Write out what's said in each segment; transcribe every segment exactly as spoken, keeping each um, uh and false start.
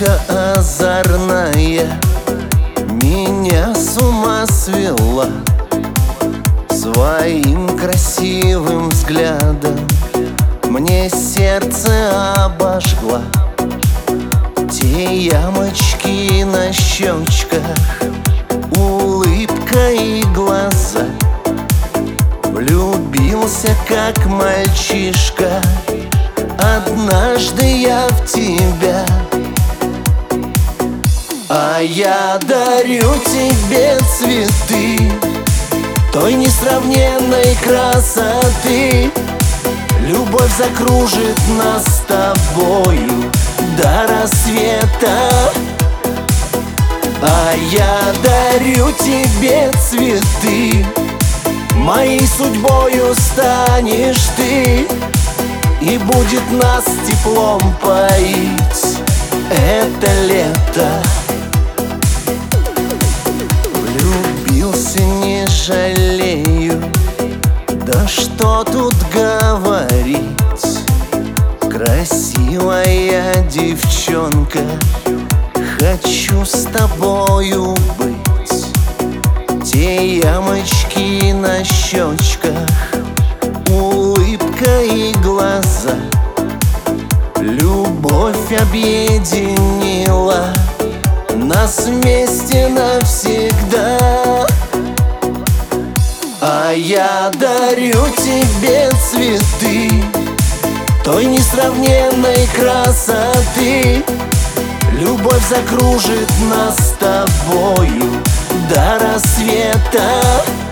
Девчонка озорная меня с ума свела своим красивым взглядом, мне сердце обожгла. Те ямочки на щечках, улыбка и глаза. Влюбился как мальчишка однажды я в тебя. А я дарю тебе цветы той несравненной красоты. Любовь закружит нас с тобою до рассвета. А я дарю тебе цветы, моей судьбою станешь ты, и будет нас теплом поить это лето. Влюбился, не жалею, да что тут говорить. Красивая девчонка, хочу с тобою быть. Те ямочки на щечках, улыбка и глаза. Любовь объединила нас вместе навсегда. А я дарю тебе цветы той несравненной красоты. Любовь закружит нас с тобою до рассвета.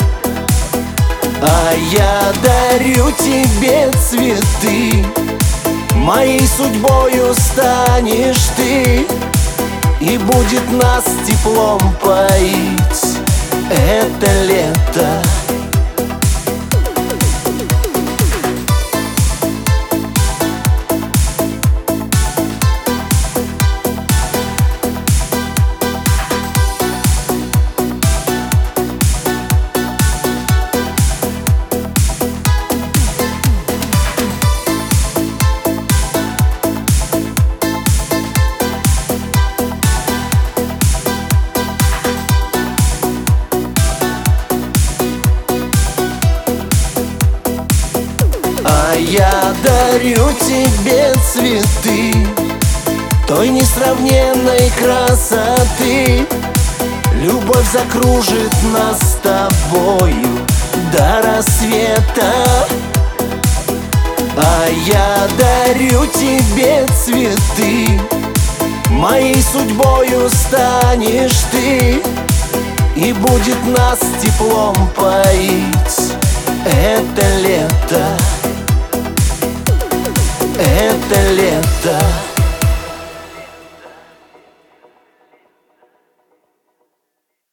А я дарю тебе цветы, моей судьбою станешь ты, и будет нас теплом поить это лето. А я дарю тебе цветы той несравненной красоты. Любовь закружит нас с тобою до рассвета. А я дарю тебе цветы, моей судьбою станешь ты, и будет нас теплом поить это лето. Это лето.